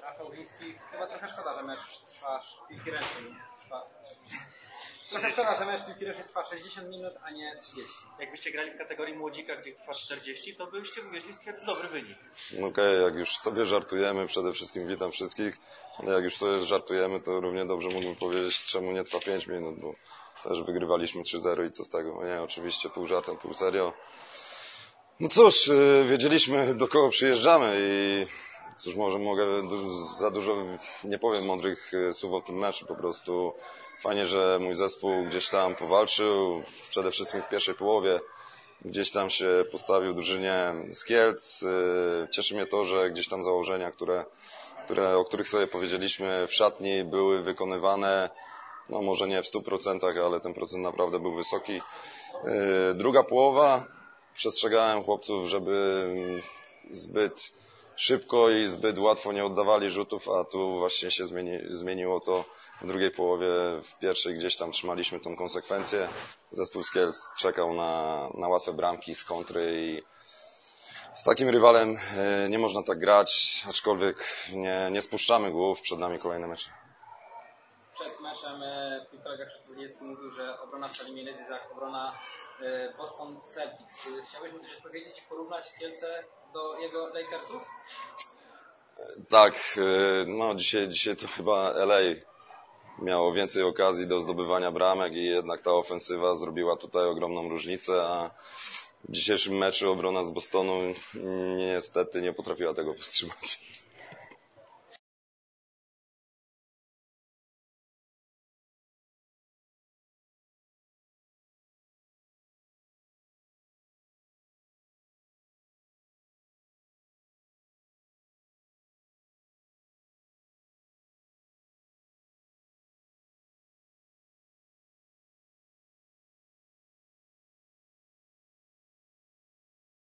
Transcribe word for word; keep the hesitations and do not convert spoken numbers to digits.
Rafał Gliński, chyba trochę szkoda, że mecz trwa piłki ręcznej. Trwa... Trochę szkoda, że mecz piłki ręcznej trwa sześćdziesiąt minut, a nie trzydzieści. Jakbyście grali w kategorii młodzika, gdzie trwa czterdzieści, to byście wywieźli z dobry wynik. No okej, okay, jak już sobie żartujemy, przede wszystkim witam wszystkich, ale jak już sobie żartujemy, to równie dobrze mógłbym powiedzieć, czemu nie trwa pięć minut, bo też wygrywaliśmy trzy zero i co z tego? No nie, oczywiście pół żartem, pół serio. No cóż, wiedzieliśmy, do kogo przyjeżdżamy i cóż, może mogę za dużo nie powiem mądrych słów o tym meczu, po prostu fajnie, że mój zespół gdzieś tam powalczył, przede wszystkim w pierwszej połowie, gdzieś tam się postawił drużynie z Kielc. Cieszy mnie to, że gdzieś tam założenia, które, które, o których sobie powiedzieliśmy w szatni, były wykonywane, no może nie w stu procentach, ale ten procent naprawdę był wysoki. Druga połowa, przestrzegałem chłopców, żeby zbyt szybko i zbyt łatwo nie oddawali rzutów, a tu właśnie się zmieni, zmieniło to w drugiej połowie. W pierwszej gdzieś tam trzymaliśmy tą konsekwencję. Zespół z Kielc czekał na, na łatwe bramki z kontry i z takim rywalem nie można tak grać, aczkolwiek nie, nie spuszczamy głów, przed nami kolejne mecze. Przed meczem twój kolega Krzysztof Zielecki mówił, że obrona Salimiery jest jak obrona Boston Celtics. Chciałbyś mu coś powiedzieć i porównać Kielce do jego Lakersów? Tak, no dzisiaj, dzisiaj to chyba L A miało więcej okazji do zdobywania bramek i jednak ta ofensywa zrobiła tutaj ogromną różnicę, a w dzisiejszym meczu obrona z Bostonu niestety nie potrafiła tego powstrzymać.